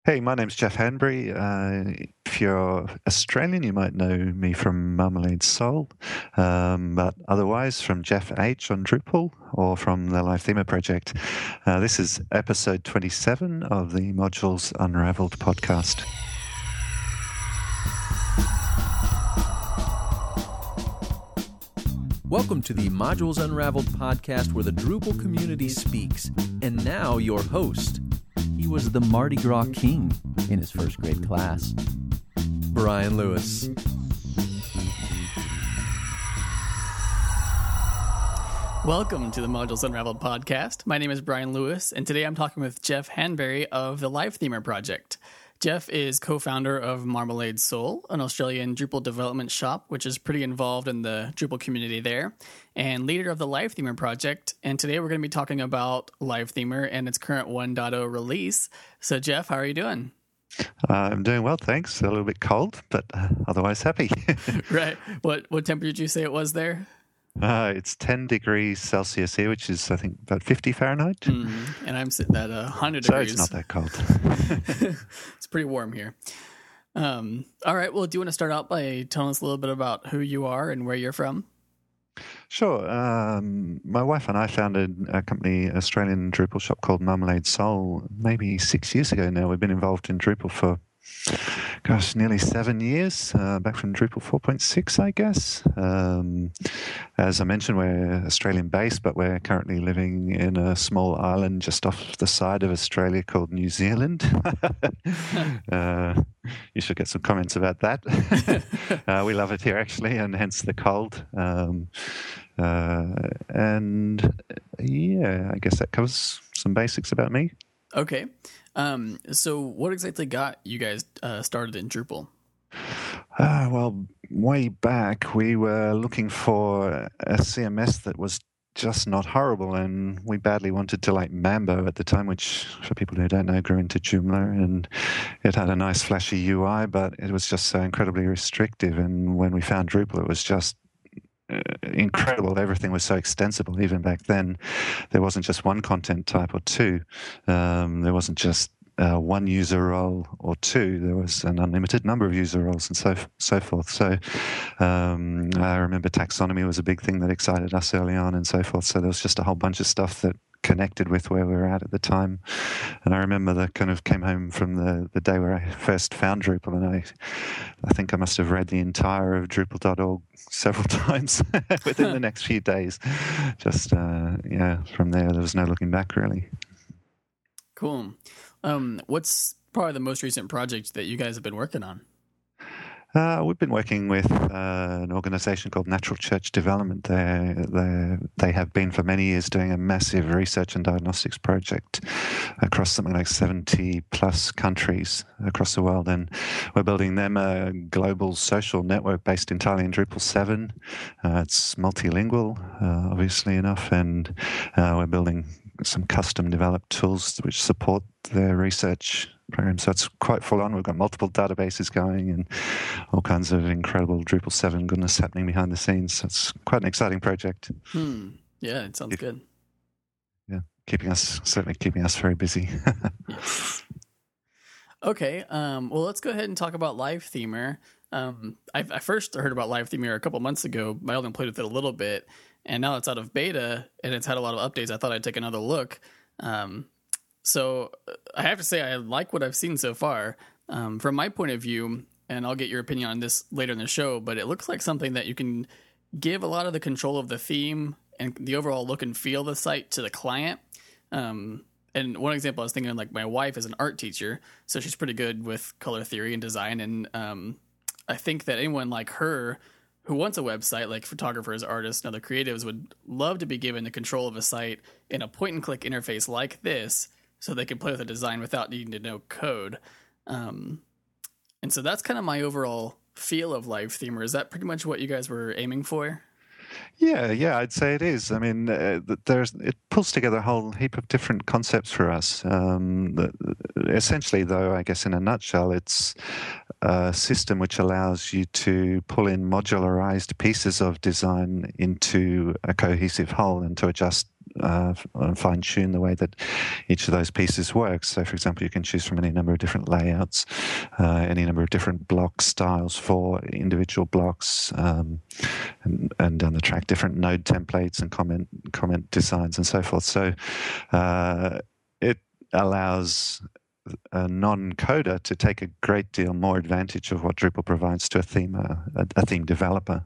Hey, my name's Jeff Hanbury. If you're Australian, you might know me from Marmalade Soul, but otherwise from Jeff H on Drupal or from the Live Thema project. This is episode 27 of the Modules Unraveled podcast. Welcome to the Modules Unraveled podcast where the Drupal community speaks. And now your host. He was the Mardi Gras king in his first grade class. Brian Lewis. Welcome to the Modules Unraveled podcast. My name is Brian Lewis, and today I'm talking with Jeff Hanbury of the Live Thema project. Jeff is co-founder of Marmalade Soul, an Australian Drupal development shop, which is pretty involved in the Drupal community there, and leader of the Live Thema project. And today we're going to be talking about Live Thema and its current 1.0 release. So, Jeff, how are you doing? I'm doing well, thanks. A little bit cold, but otherwise happy. Right. What temperature did you say it was there? It's 10 degrees Celsius here, which is, I think, about 50 Fahrenheit. And I'm sitting at 100 so degrees. It's not that cold. It's pretty warm here. All right. Well, do you want to start out by telling us a little bit about who you are and where you're from? Sure. My wife and I founded a company, Australian Drupal shop called Marmalade Soul, maybe 6 years ago now. We've been involved in Drupal for nearly 7 years, back from Drupal 4.6, I guess. As I mentioned, we're Australian-based, but we're currently living in a small island just off the side of Australia called New Zealand. You should get some comments about that. We love it here, actually, and hence the cold. And yeah, I guess that covers some basics about me. Okay. So what exactly got you guys started in Drupal? Well, way back, we were looking for a CMS that was just not horrible, and we badly wanted to like Mambo at the time, which, for people who don't know, grew into Joomla, and it had a nice flashy UI, but it was just so incredibly restrictive. And when we found Drupal, it was just incredible. Everything was so extensible. Even back then, there wasn't just one content type or two. There wasn't just one user role or two. There was an unlimited number of user roles and so forth. So I remember taxonomy was a big thing that excited us early on and so forth. So there was just a whole bunch of stuff that connected with where we were at the time. And I remember that kind of came home from the day where I first found Drupal, and I think I must have read the entire of Drupal.org several times within the next few days. Just, from there was no looking back, really. Cool. What's probably the most recent project that you guys have been working on? We've been working with an organization called Natural Church Development. They have been for many years doing a massive research and diagnostics project across something like 70 plus countries across the world. And we're building them a global social network based entirely in Drupal 7. It's multilingual, obviously enough, and we're building some custom developed tools which support their research program. So it's quite full on. We've got multiple databases going and all kinds of incredible Drupal 7 goodness happening behind the scenes. So it's quite an exciting project. Yeah, it sounds good. Yeah, certainly keeping us very busy. Yes. Okay, well, let's go ahead and talk about Live Thema. I first heard about Live Thema a couple months ago. I only played with it a little bit, and now it's out of beta, and it's had a lot of updates. I thought I'd take another look. So I have to say I like what I've seen so far. From my point of view, and I'll get your opinion on this later in the show, but it looks like something that you can give a lot of the control of the theme and the overall look and feel of the site to the client. And one example I was thinking, like, my wife is an art teacher, so she's pretty good with color theory and design. And I think that anyone like her who wants a website, like photographers, artists, and other creatives, would love to be given the control of a site in a point-and-click interface like this, so they can play with the design without needing to know code. And so that's kind of my overall feel of Live Thema. Is that pretty much what you guys were aiming for? Yeah, I'd say it is. I mean, it pulls together a whole heap of different concepts for us. Essentially, though, I guess in a nutshell, it's a system which allows you to pull in modularized pieces of design into a cohesive whole and to adjust fine-tune the way that each of those pieces works. So, for example, you can choose from any number of different layouts, any number of different block styles for individual blocks, and down the track, different node templates and comment designs and so forth. So it allows a non-coder to take a great deal more advantage of what Drupal provides to a theme developer.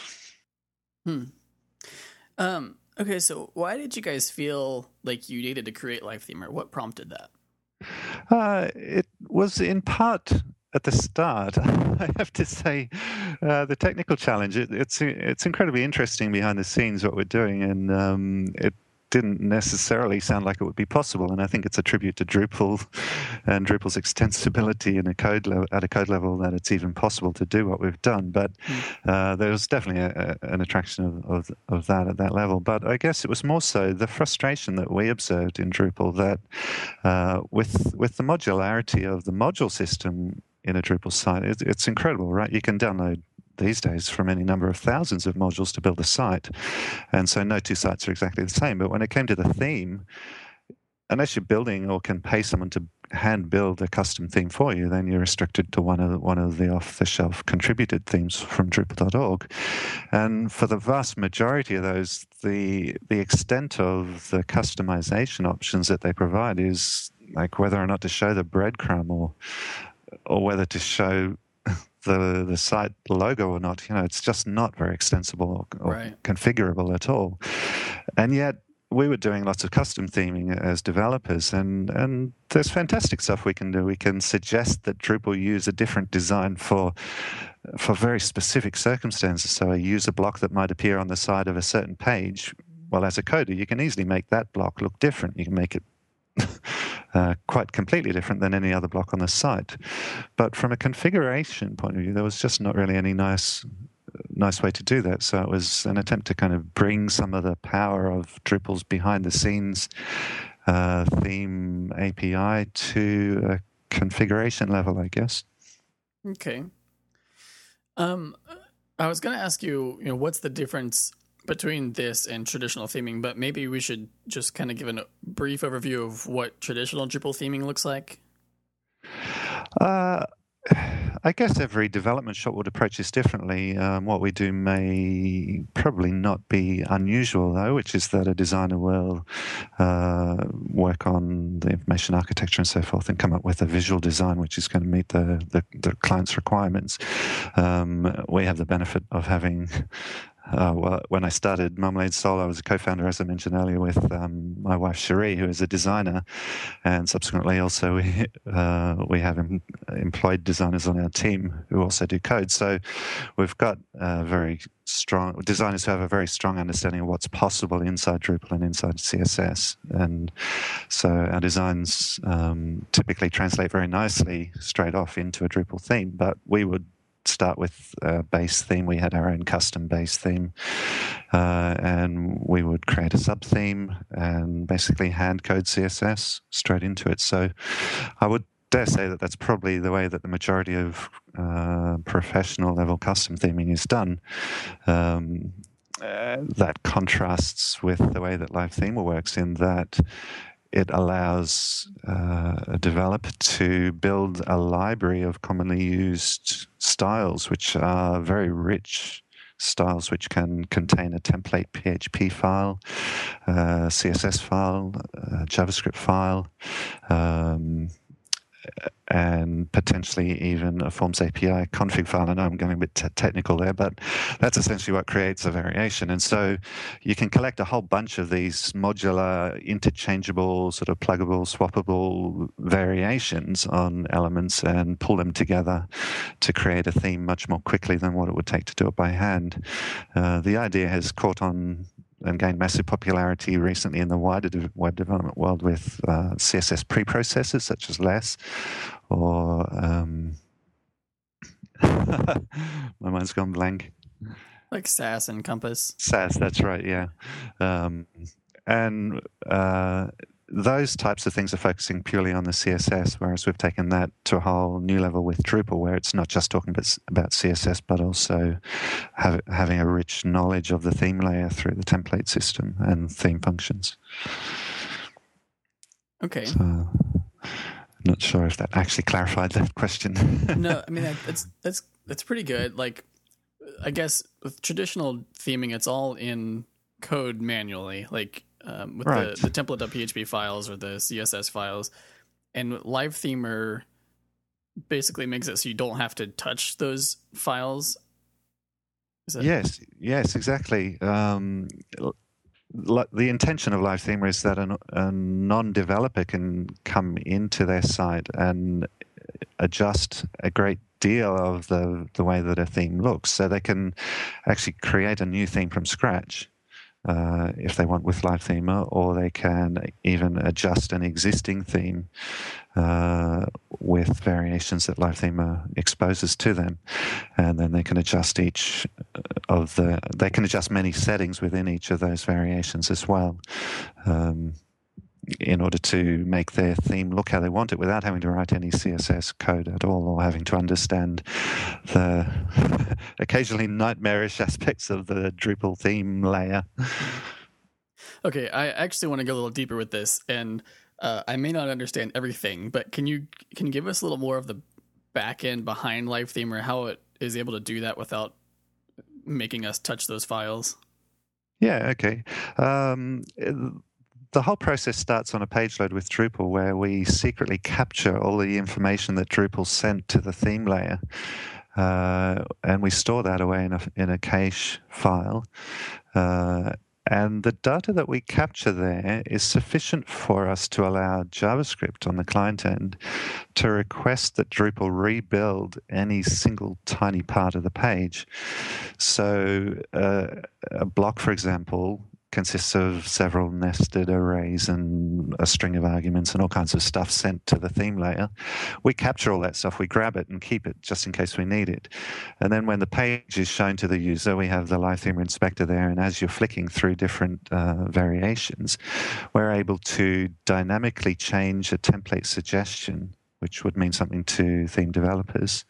Okay, so why did you guys feel like you needed to create LiveThemer? What prompted that? It was in part at the start, I have to say, the technical challenge. It's incredibly interesting behind the scenes what we're doing, and it didn't necessarily sound like it would be possible. And I think it's a tribute to Drupal and Drupal's extensibility at a code level that it's even possible to do what we've done. But there was definitely an attraction of that at that level. But I guess it was more so the frustration that we observed in Drupal that with the modularity of the module system in a Drupal site, it's incredible, right? You can download these days from any number of thousands of modules to build a site. And so no two sites are exactly the same. But when it came to the theme, unless you're building or can pay someone to hand build a custom theme for you, then you're restricted to one of the off-the-shelf contributed themes from Drupal.org. And for the vast majority of those, the extent of the customization options that they provide is like whether or not to show the breadcrumb or whether to show the site logo or not. It's just not very extensible or right. configurable at all. And yet we were doing lots of custom theming as developers, and there's fantastic stuff we can do. We can suggest that Drupal use a different design for very specific circumstances. So a user block that might appear on the side of a certain page, well, as a coder, you can easily make that block look different. You can make it quite completely different than any other block on the site. But from a configuration point of view, there was just not really any nice way to do that. So it was an attempt to kind of bring some of the power of Drupal's behind-the-scenes theme API to a configuration level, I guess. Okay. I was going to ask you, what's the difference between this and traditional theming, but maybe we should just kind of give a brief overview of what traditional Drupal theming looks like. I guess every development shop would approach this differently. What we do may probably not be unusual, though, which is that a designer will work on the information architecture and so forth and come up with a visual design which is going to meet the client's requirements. We have the benefit of having... when I started Marmalade Soul, I was a co-founder, as I mentioned earlier, with my wife Cherie, who is a designer, and subsequently also we have employed designers on our team who also do code. So we've got very strong designers who have a very strong understanding of what's possible inside Drupal and inside CSS, and so our designs typically translate very nicely straight off into a Drupal theme. But we would start with a base theme. We had our own custom base theme, and we would create a sub theme and basically hand code CSS straight into it. So I would dare say that that's probably the way that the majority of professional level custom theming is done. That contrasts with the way that LiveThemer works, in that it allows a developer to build a library of commonly used styles, which are very rich styles, which can contain a template PHP file, CSS file, JavaScript file, and potentially even a Forms API config file. I know I'm going a bit technical there, but that's essentially what creates a variation. And so you can collect a whole bunch of these modular, interchangeable, sort of pluggable, swappable variations on elements and pull them together to create a theme much more quickly than what it would take to do it by hand. The idea has caught on and gained massive popularity recently in the wider web development world with CSS preprocessors such as Less, or my mind's gone blank. Like Sass and Compass. Sass, that's right, yeah. And those types of things are focusing purely on the CSS, whereas we've taken that to a whole new level with Drupal, where it's not just talking about CSS, but also having a rich knowledge of the theme layer through the template system and theme functions. Okay. So, not sure if that actually clarified that question. No, I mean that's pretty good. Like, I guess with traditional theming, it's all in code manually, like with right. the template.php files or the CSS files, and LiveThemer basically makes it so you don't have to touch those files. Yes, exactly. The intention of LiveThemer is that a non-developer can come into their site and adjust a great deal of the way that a theme looks. So they can actually create a new theme from scratch if they want with LiveThemer, or they can even adjust an existing theme with variations that LiveThemer exposes to them, and then they can adjust they can adjust many settings within each of those variations as well, in order to make their theme look how they want it without having to write any CSS code at all, or having to understand the occasionally nightmarish aspects of the Drupal theme layer. Okay, I actually want to go a little deeper with this, and I may not understand everything, but can you give us a little more of the back end behind LiveThemer, how it is able to do that without making us touch those files? Yeah, okay. The whole process starts on a page load with Drupal, where we secretly capture all the information that Drupal sent to the theme layer, and we store that away in a cache file. And the data that we capture there is sufficient for us to allow JavaScript on the client end to request that Drupal rebuild any single tiny part of the page. So a block, for example, consists of several nested arrays and a string of arguments and all kinds of stuff sent to the theme layer. We capture all that stuff, we grab it and keep it just in case we need it. And then when the page is shown to the user, we have the LiveThemer inspector there, and as you're flicking through different variations, we're able to dynamically change a template suggestion, which would mean something to theme developers,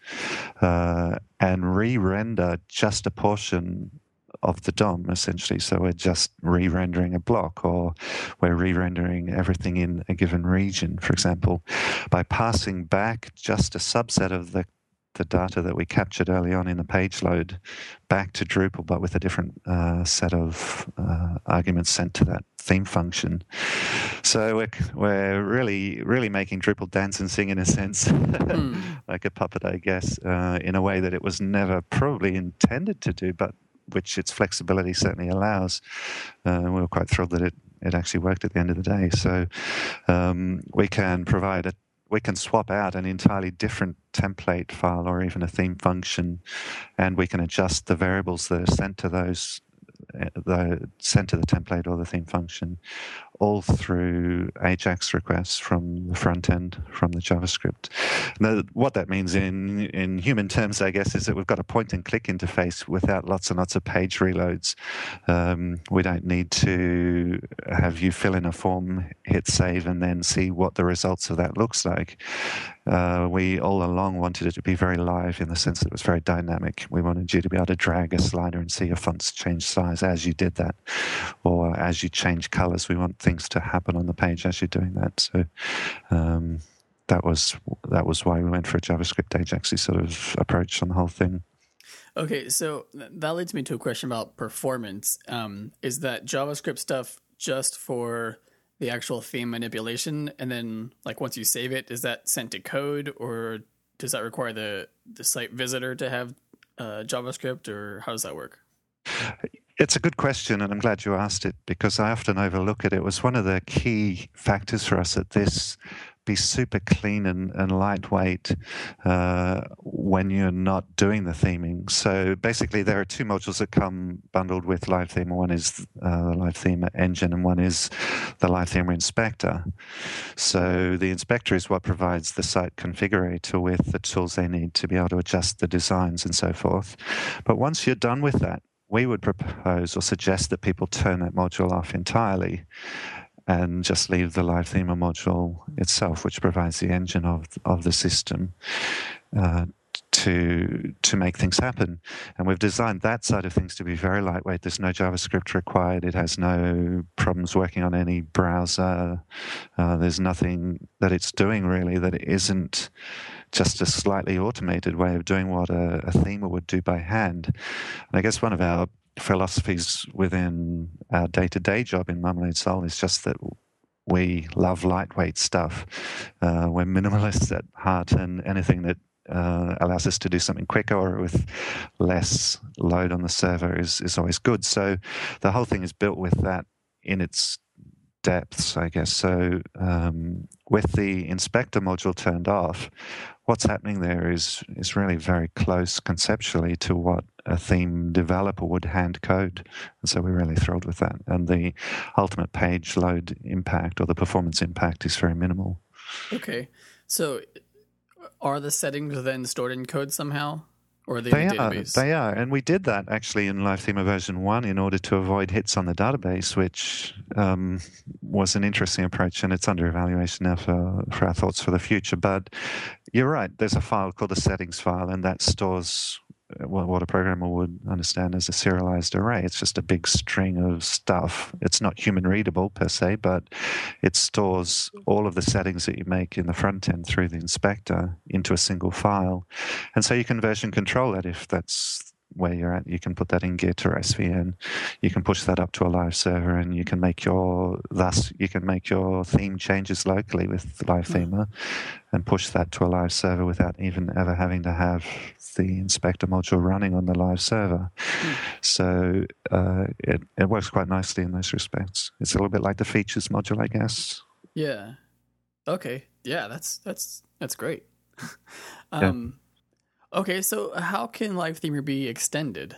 and re-render just a portion of the DOM, essentially. So we're just re-rendering a block, or we're re-rendering everything in a given region, for example, by passing back just a subset of the data that we captured early on in the page load back to Drupal, but with a different set of arguments sent to that theme function. So we're really making Drupal dance and sing, in a sense, like a puppet, I guess, in a way that it was never probably intended to do, but which its flexibility certainly allows. We were quite thrilled that it actually worked at the end of the day. So we can swap out an entirely different template file or even a theme function, and we can adjust the variables that are sent to the template or the theme function, all through AJAX requests from the front end, from the JavaScript. Now, what that means in human terms, I guess, is that we've got a point-and-click interface without lots and lots of page reloads. We don't need to have you fill in a form, hit save, and then see what the results of that looks like. We all along wanted it to be very live, in the sense that it was very dynamic. We wanted you to be able to drag a slider and see your fonts change size as you did that, or as you change colors. We want things to happen on the page as you're doing that. So that was why we went for a JavaScript Ajax sort of approach on the whole thing. Okay, so that leads me to a question about performance. Is that JavaScript stuff just for the actual theme manipulation, and then like once you save it, is that sent to code, or does that require the site visitor to have JavaScript, or how does that work? It's a good question, and I'm glad you asked it, because I often overlook it. It was one of the key factors for us that this be super clean and lightweight when you're not doing the theming. So basically, there are two modules that come bundled with LiveThemer. One is the LiveThemer engine, and one is the LiveThemer inspector. So the inspector is what provides the site configurator with the tools they need to be able to adjust the designs and so forth. But once you're done with that, we would propose or suggest that people turn that module off entirely and just leave the Live Thema module itself, which provides the engine of the system to make things happen. And we've designed that side of things to be very lightweight. There's no JavaScript required. It has no problems working on any browser. There's nothing that it's doing really that isn't just a slightly automated way of doing what a themer would do by hand. And I guess one of our philosophies within our day-to-day job in Marmalade Soul is just that we love lightweight stuff. We're minimalists at heart, and anything that allows us to do something quicker or with less load on the server is always good. So the whole thing is built with that in its depths, I guess. So with the inspector module turned off, what's happening there is really very close conceptually to what a theme developer would hand code. And so we're really thrilled with that. And the ultimate page load impact or the performance impact is very minimal. Okay. So are the settings then stored in code somehow? Or are they in the database? They are. And we did that actually in Live Thema version 1 in order to avoid hits on the database, which was an interesting approach, and it's under evaluation now for our thoughts for the future. But you're right, there's a file called the settings file, and that stores what a programmer would understand as a serialized array. It's just a big string of stuff. It's not human readable per se, but it stores all of the settings that you make in the front end through the inspector into a single file. And so you can version control it if that's where you're at. You can put that in Git or SVN. You can push that up to a live server, and you can make your theme changes locally with Live Thema and push that to a live server without even ever having to have the inspector module running on the live server. So it works quite nicely in those respects. It's a little bit like the features module, I guess. Yeah. Okay. Yeah, that's great. Okay, so how can Live Themer be extended?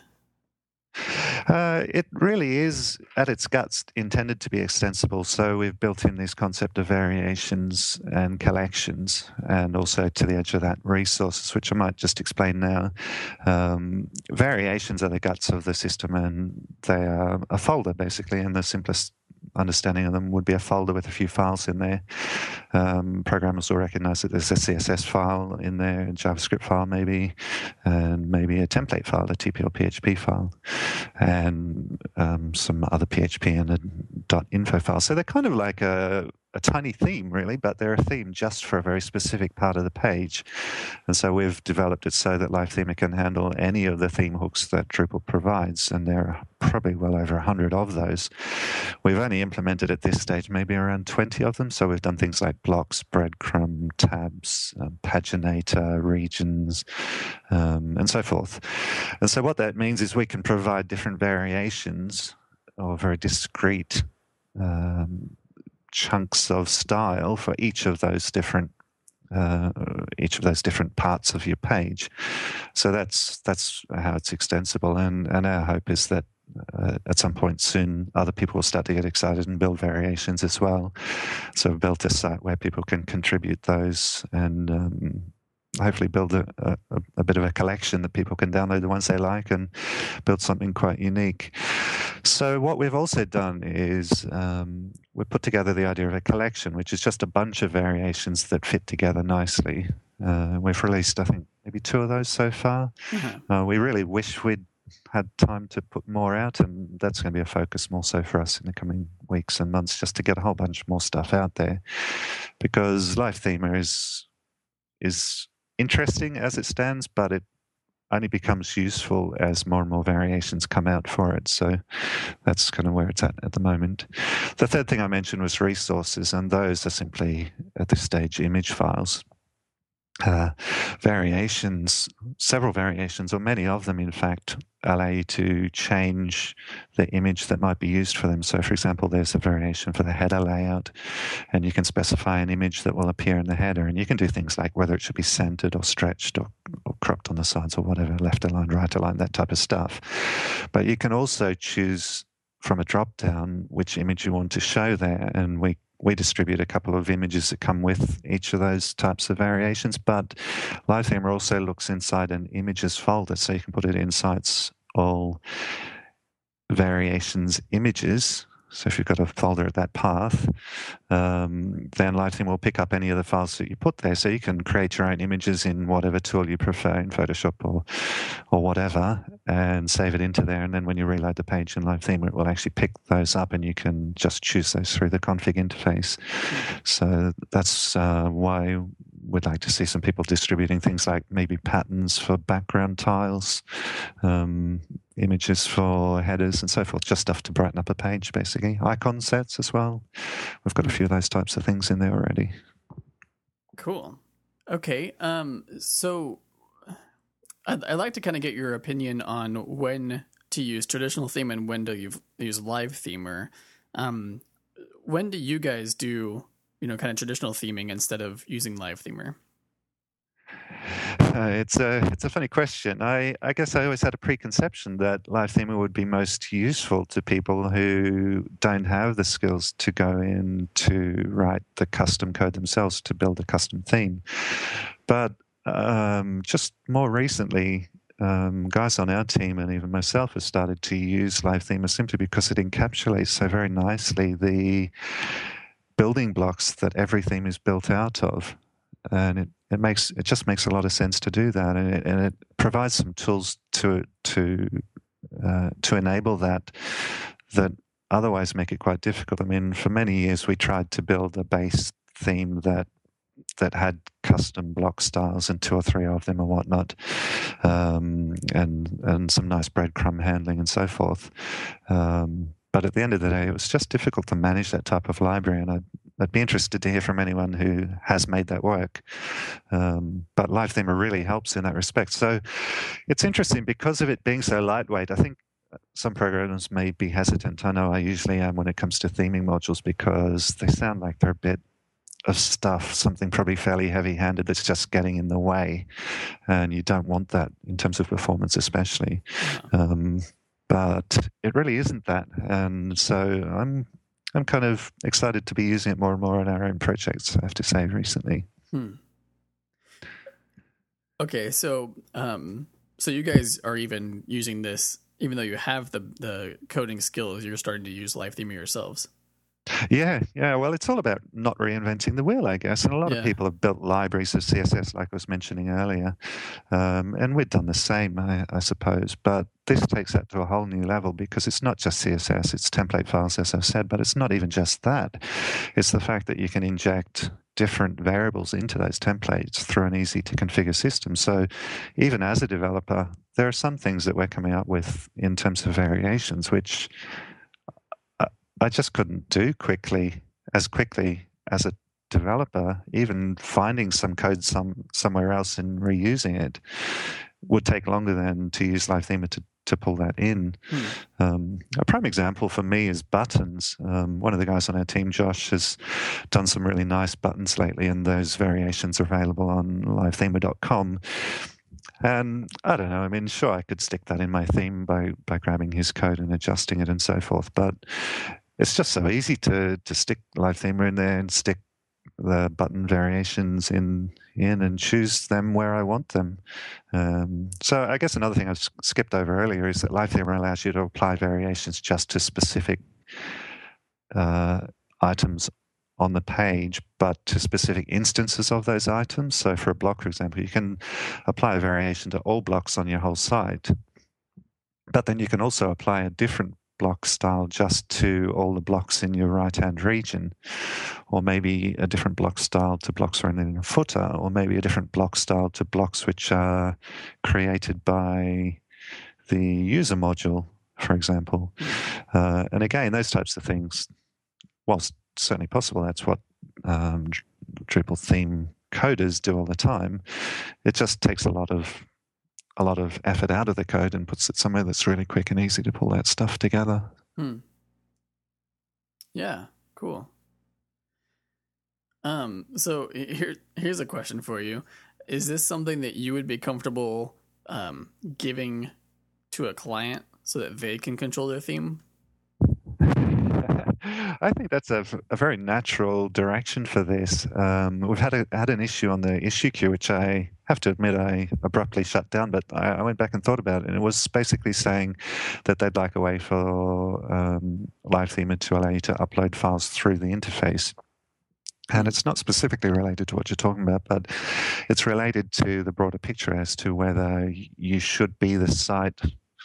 It really is, at its guts, intended to be extensible. So we've built in this concept of variations and collections, and also to the edge of that, resources, which I might just explain now. Variations are the guts of the system, and they are a folder, basically, and the simplest understanding of them would be a folder with a few files in there. Programmers will recognize that there's a CSS file in there, a JavaScript file maybe, and maybe a template file, a TP or PHP file, and some other PHP and a .info file. So they're kind of like a tiny theme, really, but they're a theme just for a very specific part of the page. And so we've developed it so that Live Thema can handle any of the theme hooks that Drupal provides, and there are probably well over 100 of those. We've only implemented at this stage maybe around 20 of them, so we've done things like blocks, breadcrumb, tabs, paginator, regions, and so forth. And so what that means is we can provide different variations or very discrete chunks of style for each of those different parts of your page. So that's how it's extensible, and our hope is that at some point soon other people will start to get excited and build variations as well. So we've built a site where people can contribute those and hopefully build a bit of a collection that people can download the ones they like and build something quite unique. So what we've also done is we've put together the idea of a collection, which is just a bunch of variations that fit together nicely. We've released, I think, maybe 2 of those so far. Mm-hmm. We really wish we'd had time to put more out, and that's going to be a focus more so for us in the coming weeks and months, just to get a whole bunch more stuff out there, because Live Thema is interesting as it stands, but it only becomes useful as more and more variations come out for it. So that's kind of where it's at the moment. The third thing I mentioned was resources, and those are simply, at this stage, image files. Variations, several variations, or many of them, in fact, allow you to change the image that might be used for them. So, for example, there's a variation for the header layout, and you can specify an image that will appear in the header, and you can do things like whether it should be centered or stretched or cropped on the sides or whatever, left aligned, right aligned, that type of stuff. But you can also choose from a drop-down which image you want to show there, and we distribute a couple of images that come with each of those types of variations. But Live Thema also looks inside an images folder, so you can put it inside all variations images. So if you've got a folder at that path, then LiveTheme will pick up any of the files that you put there. So you can create your own images in whatever tool you prefer, in Photoshop or whatever, and save it into there. And then when you reload the page in LiveTheme, it will actually pick those up, and you can just choose those through the config interface. So that's why we'd like to see some people distributing things like maybe patterns for background tiles, images for headers and so forth, just stuff to brighten up a page, basically. Icon sets as well. We've got a few of those types of things in there already. Cool. Okay. So I'd like to kind of get your opinion on when to use traditional theme and when to use LiveThemer. When do you guys do, kind of traditional theming instead of using LiveThemer? It's a funny question. I guess I always had a preconception that LiveThemer would be most useful to people who don't have the skills to go in to write the custom code themselves to build a custom theme. But just more recently, guys on our team and even myself have started to use LiveThemer simply because it encapsulates so very nicely the building blocks that every theme is built out of. And it just makes a lot of sense to do that, and it provides some tools to enable that otherwise make it quite difficult. I mean, for many years we tried to build a base theme that had custom block styles and 2 or 3 of them and whatnot, and some nice breadcrumb handling and so forth. But at the end of the day, it was just difficult to manage that type of library, and I'd be interested to hear from anyone who has made that work. But LiveThemer really helps in that respect. So it's interesting because of it being so lightweight. I think some programmers may be hesitant. I know I usually am when it comes to theming modules because they sound like they're a bit of stuff, something probably fairly heavy-handed that's just getting in the way, and you don't want that in terms of performance especially. But it really isn't that, and so I'm kind of excited to be using it more and more on our own projects, I have to say, recently. Okay, so you guys are even using this, even though you have the coding skills, you're starting to use LiveThemer yourselves. Yeah. Well, it's all about not reinventing the wheel, I guess. And a lot of people have built libraries of CSS, like I was mentioning earlier. And we've done the same, I suppose. But this takes that to a whole new level because it's not just CSS, it's template files, as I've said, but it's not even just that. It's the fact that you can inject different variables into those templates through an easy to configure system. So even as a developer, there are some things that we're coming up with in terms of variations, which I just couldn't do quickly as a developer. Even finding some code somewhere else and reusing it would take longer than to use LiveThemer to pull that in. A prime example for me is buttons. One of the guys on our team, Josh, has done some really nice buttons lately, and those variations are available on livethemer.com. And I don't know, I mean, sure, I could stick that in my theme by grabbing his code and adjusting it and so forth, but it's just so easy to stick LiveThemer in there and stick the button variations in and choose them where I want them. So I guess another thing I skipped over earlier is that LiveThemer allows you to apply variations just to specific items on the page, but to specific instances of those items. So for a block, for example, you can apply a variation to all blocks on your whole site, but then you can also apply a different block style just to all the blocks in your right-hand region, or maybe a different block style to blocks running in a footer, or maybe a different block style to blocks which are created by the user module, for example. And again, those types of things, whilst certainly possible, that's what Drupal theme coders do all the time. It just takes a lot of effort out of the code and puts it somewhere that's really quick and easy to pull that stuff together. Yeah, cool. So here's a question for you. Is this something that you would be comfortable giving to a client so that they can control their theme? I think that's a very natural direction for this. We've had an issue on the issue queue, which I have to admit I abruptly shut down, but I went back and thought about it, and it was basically saying that they'd like a way for LiveThema to allow you to upload files through the interface. And it's not specifically related to what you're talking about, but it's related to the broader picture as to whether you should be the site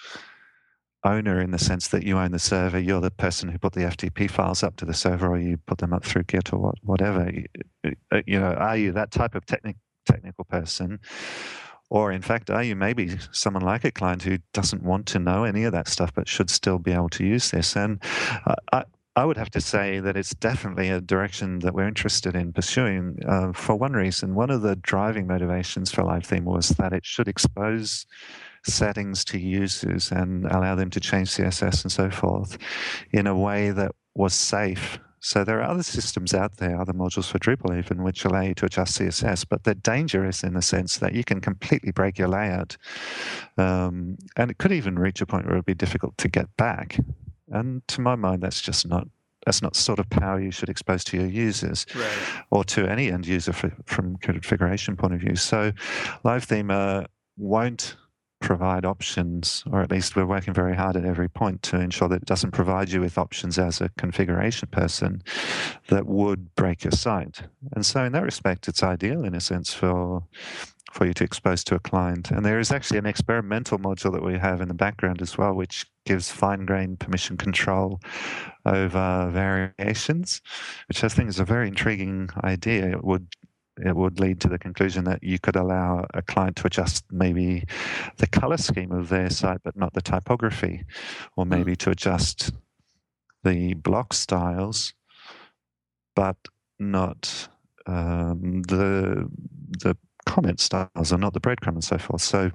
owner in the sense that you own the server, you're the person who put the FTP files up to the server, or you put them up through Git or whatever. Are you that type of technical person? Or in fact, are you maybe someone like a client who doesn't want to know any of that stuff but should still be able to use this? And I would have to say that it's definitely a direction that we're interested in pursuing for one reason. One of the driving motivations for LiveThema was that it should expose settings to users and allow them to change CSS and so forth in a way that was safe. So there are other systems out there, other modules for Drupal even, which allow you to adjust CSS, but they're dangerous in the sense that you can completely break your layout. And it could even reach a point where it would be difficult to get back. And to my mind, that's not the sort of power you should expose to your users, right, or to any end user from configuration point of view. So LiveThema won't provide options, or at least we're working very hard at every point to ensure that it doesn't provide you with options as a configuration person that would break your site. And so in that respect, it's ideal in a sense for you to expose to a client. And there is actually an experimental module that we have in the background as well, which gives fine-grained permission control over variations, which I think is a very intriguing idea. It would lead to the conclusion that you could allow a client to adjust maybe the color scheme of their site, but not the typography, or maybe to adjust the block styles, but not the comment styles, or not the breadcrumb and so forth. So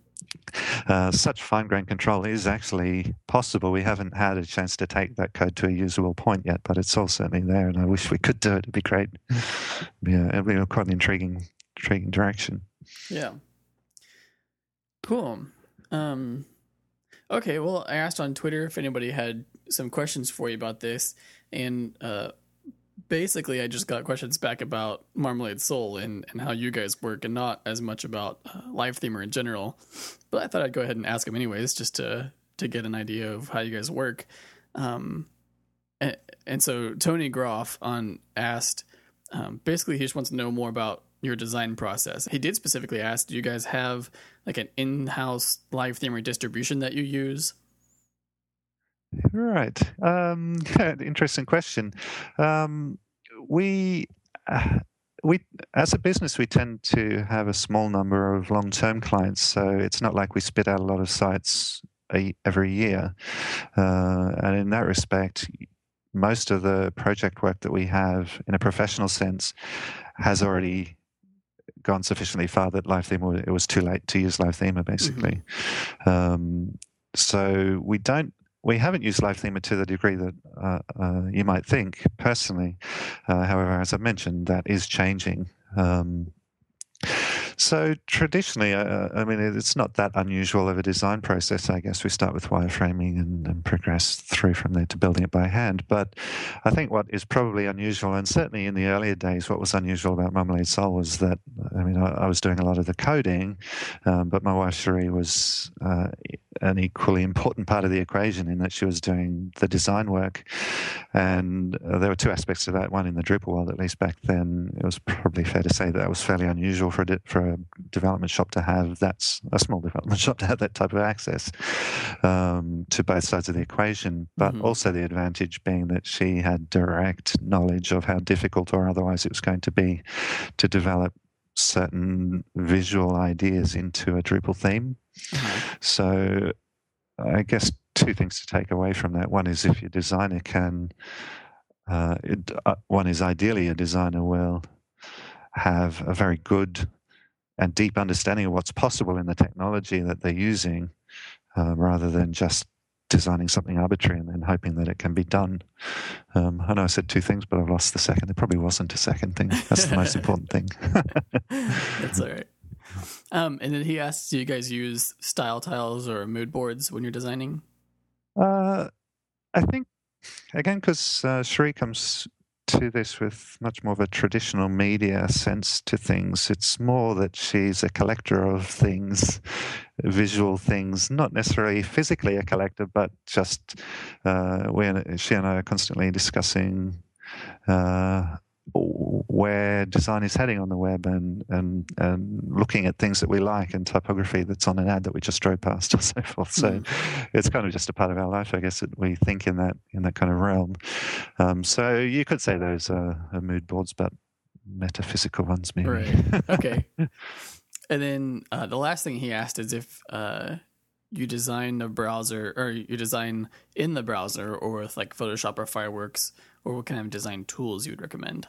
such fine-grained control is actually possible. We haven't had a chance to take that code to a usable point yet, but it's all certainly there, and I wish we could do it. It'd be great. Yeah, it'd be quite an intriguing direction. Yeah. Cool. Okay, well, I asked on Twitter if anybody had some questions for you about this, and basically I just got questions back about Marmalade Soul and how you guys work, and not as much about LiveThema in general. But I thought I'd go ahead and ask them anyways, just to get an idea of how you guys work. And so Tony Groff asked, basically he just wants to know more about your design process. He did specifically ask, do you guys have like an in-house LiveThema distribution that you use? Right. Interesting question. We as a business, we tend to have a small number of long-term clients, so it's not like we spit out a lot of sites every year. And in that respect, most of the project work that we have in a professional sense have already gone sufficiently far that LiveThema, it was too late to use LiveThema, basically. Mm-hmm. So we haven't used LiveThema to the degree that you might think, personally. However, as I mentioned, that is changing. So traditionally, I mean, it's not that unusual of a design process. I guess we start with wireframing and progress through from there to building it by hand. But I think what is probably unusual, and certainly in the earlier days, what was unusual about Marmalade Soul was that, I mean, I was doing a lot of the coding, but my wife Cherie was an equally important part of the equation in that she was doing the design work. And there were two aspects to that. One, in the Drupal world, at least back then, it was probably fair to say that was fairly unusual for a development shop to have a small development shop to have that type of access to both sides of the equation, but also the advantage being that she had direct knowledge of how difficult or otherwise it was going to be to develop certain visual ideas into a Drupal theme. So I guess two things to take away from that. One is, if your designer one is ideally a designer will have a very good and deep understanding of what's possible in the technology that they're using, rather than just designing something arbitrary and then hoping that it can be done. I know I said two things, but I've lost the second. There probably wasn't a second thing. That's the most important thing. That's all right. And then he asks, do you guys use style tiles or mood boards when you're designing? I think Again, because Cherie comes to this with much more of a traditional media sense to things. It's more that she's a collector of things, visual things, not necessarily physically a collector, but just she and I are constantly discussing where design is heading on the web and looking at things that we like and typography that's on an ad that we just drove past or so forth. So it's kind of just a part of our life, I guess, that we think in that kind of realm. So you could say those are mood boards, but metaphysical ones maybe. Right. Okay. And then the last thing he asked is if you design a browser, or you design in the browser or with like Photoshop or Fireworks, or what kind of design tools you would recommend?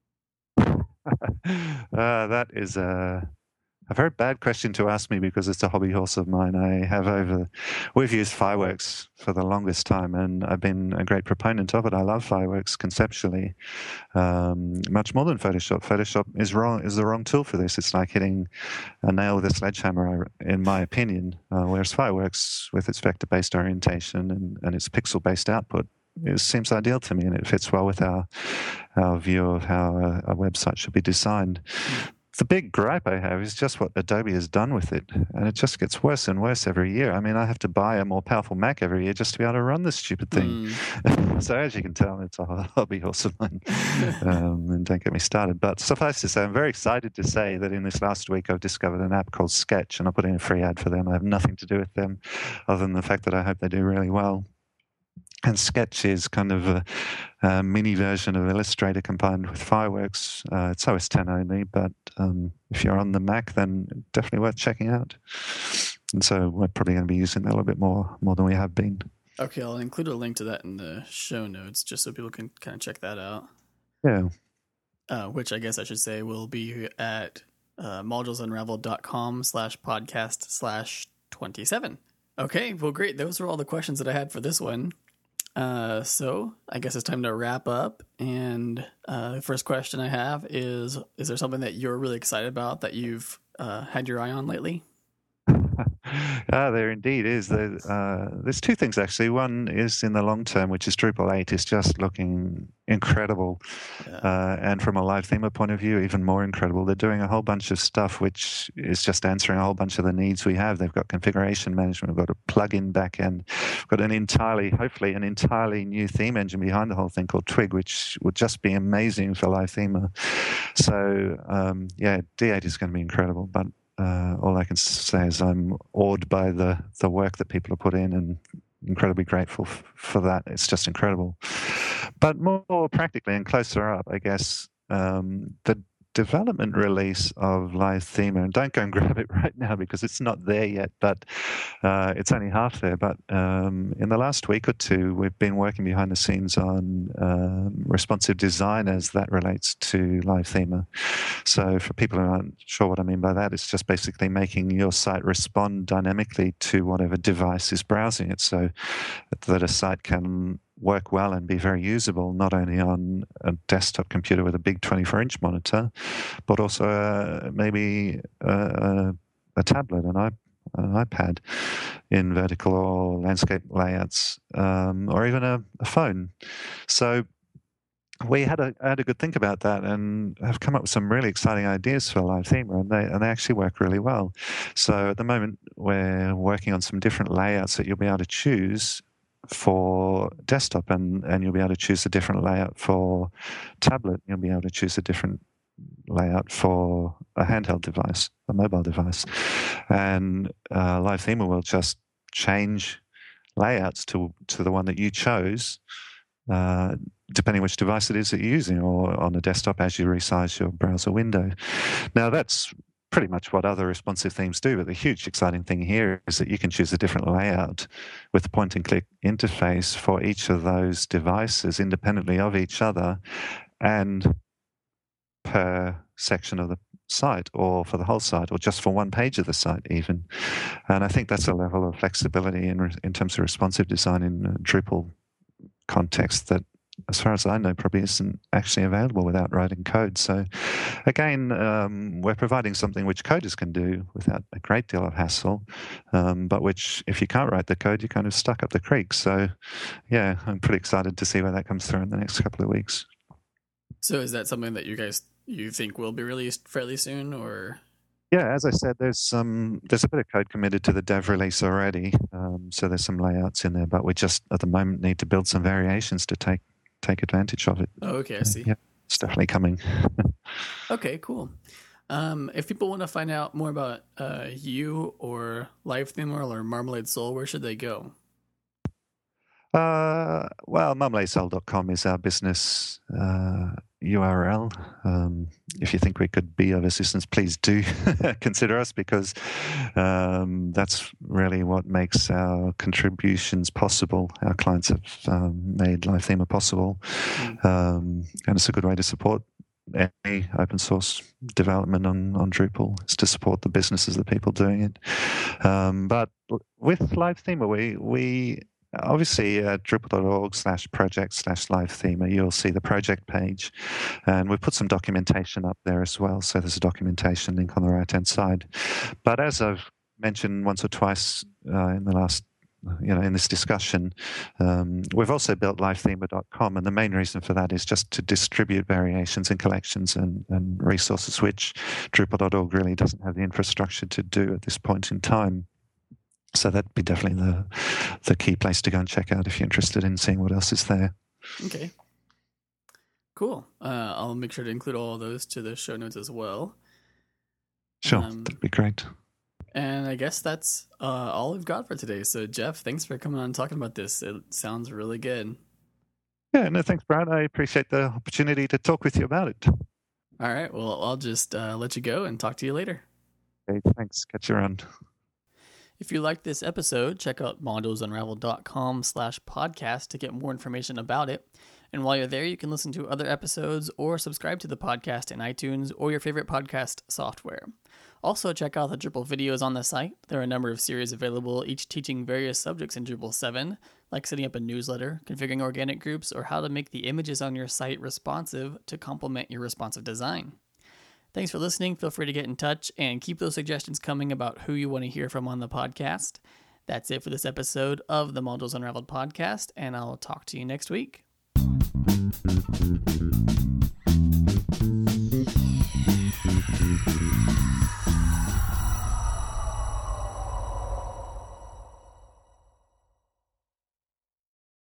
That is a very bad question to ask me because it's a hobby horse of mine. We've used Fireworks for the longest time, and I've been a great proponent of it. I love Fireworks conceptually, much more than Photoshop. Photoshop is the wrong tool for this. It's like hitting a nail with a sledgehammer, in my opinion. Whereas Fireworks, with its vector-based orientation and its pixel-based output, it seems ideal to me, and it fits well with our view of how a website should be designed. The big gripe I have is just what Adobe has done with it, and it just gets worse and worse every year. I mean, I have to buy a more powerful Mac every year just to be able to run this stupid thing. So as you can tell, it's a hobby horse of mine, and don't get me started. But suffice to say, I'm very excited to say that in this last week I've discovered an app called Sketch, and I put in a free ad for them. I have nothing to do with them other than the fact that I hope they do really well. And Sketch is kind of a mini version of Illustrator combined with Fireworks. It's OS 10 only, but if you're on the Mac, then definitely worth checking out. And so we're probably going to be using that a little bit more than we have been. Okay, I'll include a link to that in the show notes just so people can kind of check that out. Yeah. Which I guess I should say will be at modulesunraveled.com/podcast/27. Okay, well, great. Those are all the questions that I had for this one. So I guess it's time to wrap up. And the first question I have is there something that you're really excited about that you've had your eye on lately? There indeed is. There's two things, actually. One is in the long term, which is Drupal 8 is just looking incredible. Yeah. And from a Livethemer point of view, even more incredible. They're doing a whole bunch of stuff which is just answering a whole bunch of the needs we have. They've got configuration management. We've got a plugin backend. We've got hopefully an entirely new theme engine behind the whole thing called Twig, which would just be amazing for Livethemer. So, D8 is going to be incredible. But all I can say is I'm awed by the work that people have put in and incredibly grateful for that. It's just incredible. But more practically and closer up, I guess, the development release of Livethemer, and don't go and grab it right now because it's not there yet, but it's only half there. But in the last week or two, we've been working behind the scenes on responsive design as that relates to Livethemer. So for people who aren't sure what I mean by that, it's just basically making your site respond dynamically to whatever device is browsing it, so that a site can work well and be very usable, not only on a desktop computer with a big 24-inch monitor, but also maybe a tablet, an iPad in vertical or landscape layouts, or even a phone. So we had a good think about that and have come up with some really exciting ideas for Livethemer, and they actually work really well. So at the moment, we're working on some different layouts that you'll be able to choose for desktop, and you'll be able to choose a different layout for tablet. You'll be able to choose a different layout for a handheld device, a mobile device. And Livethemer will just change layouts to the one that you chose, depending which device it is that you're using, or on a desktop as you resize your browser window. Now, that's pretty much what other responsive themes do, but the huge exciting thing here is that you can choose a different layout with the point-and-click interface for each of those devices independently of each other and per section of the site, or for the whole site, or just for one page of the site even. And I think that's a level of flexibility in terms of responsive design in Drupal context that as far as I know, probably isn't actually available without writing code. So again, we're providing something which coders can do without a great deal of hassle, but which, if you can't write the code, you're kind of stuck up the creek. So yeah, I'm pretty excited to see where that comes through in the next couple of weeks. So is that something that you think will be released fairly soon, or? Yeah, as I said, there's a bit of code committed to the dev release already. So there's some layouts in there, but we just at the moment need to build some variations to take advantage of it. Oh, okay, I see. Yeah, it's definitely coming. Okay, cool. If people want to find out more about you or LiveThemer or Marmalade Soul, where should they go? Well, marmaladesoul.com is our business URL. If you think we could be of assistance, please do consider us, because that's really what makes our contributions possible. Our clients have made LiveThemer possible, and it's a good way to support any open source development on Drupal, is to support the businesses, the people doing it. But with LiveThemer, we obviously at drupal.org/project/LiveThemer, you'll see the project page, and we've put some documentation up there as well. So there's a documentation link on the right-hand side. But as I've mentioned once or twice in the last, in this discussion, we've also built livethemer.com, and the main reason for that is just to distribute variations and collections and resources, which Drupal.org really doesn't have the infrastructure to do at this point in time. So that'd be definitely the key place to go and check out if you're interested in seeing what else is there. Okay. Cool. I'll make sure to include all of those to the show notes as well. Sure, that'd be great. And I guess that's all we've got for today. So, Jeff, thanks for coming on and talking about this. It sounds really good. Yeah, no, thanks, Brad. I appreciate the opportunity to talk with you about it. All right. Well, I'll just let you go and talk to you later. Okay, thanks. Catch you around. If you liked this episode, check out modulsunraveled.com/podcast to get more information about it. And while you're there, you can listen to other episodes or subscribe to the podcast in iTunes or your favorite podcast software. Also, check out the Drupal videos on the site. There are a number of series available, each teaching various subjects in Drupal 7, like setting up a newsletter, configuring organic groups, or how to make the images on your site responsive to complement your responsive design. Thanks for listening. Feel free to get in touch and keep those suggestions coming about who you want to hear from on the podcast. That's it for this episode of the Modules Unraveled podcast, and I'll talk to you next week.